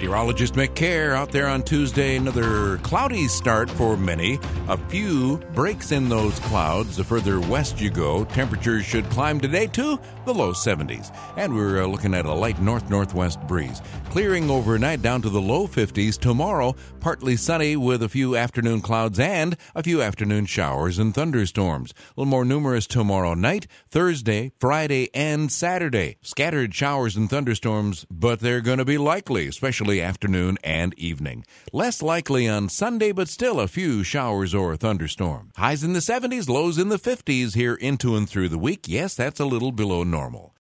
Meteorologist Mick Kerr out there on Tuesday. Another cloudy start for many. A few breaks in those clouds. The further west you go, temperatures should climb today to the low 70s. And we're looking at a light north-northwest breeze. Clearing overnight down to the low 50s. Tomorrow, partly sunny with a few afternoon clouds and a few afternoon showers and thunderstorms. A little more numerous tomorrow night, Thursday, Friday, and Saturday. Scattered showers and thunderstorms, but they're going to be likely, especially afternoon and evening. Less likely on Sunday, but still a few showers or thunderstorms. Highs in the 70s, lows in the 50s here into and through the week. Yes, that's a little below normal.